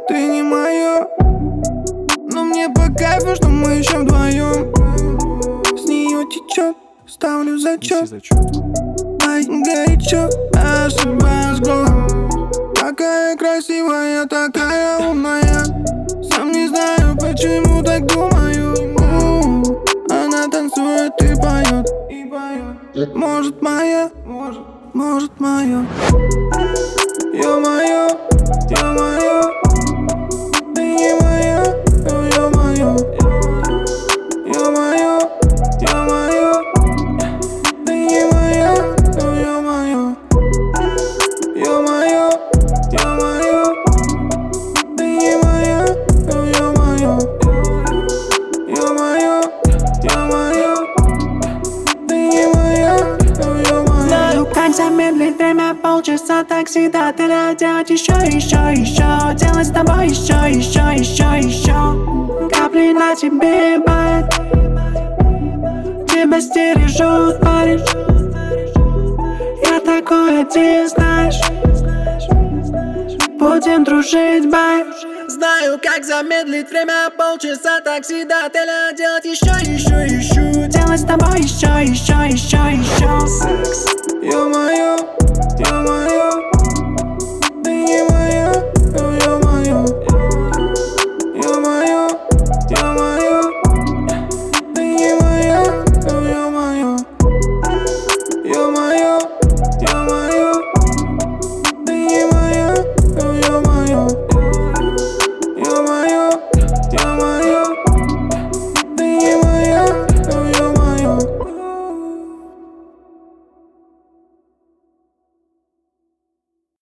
ты не моё. Но мне по кайфу, что мы еще вдвоем. С нее течет, ставлю зачет. Ай, горячо, ошибаюсь глупо. Такая красивая, такая умная. Сам не знаю, почему так думаю. Она танцует и поет. Может моя, может моё. Ё-моё, ё-моё. Ты не моя, ё-моё. Ё-моё, ё-моё. Ты не моя, ё-моё. Ё-моё, ё-моё. Ты не моя, ё-моё. Ё-моё, ё-моё. Ты не моя, ё-моё. Знаю, как замедлить время, полчаса такси до отеля. Делать еще, делать с тобой еще. Капли на тебе бывает, тебя стережут, парень. Я такой один, знаешь. Будем дружить, бай. Знаю, как замедлить время, полчаса такси до отеля. Делать еще, делать с тобой еще. Ё-моё, ё-моё.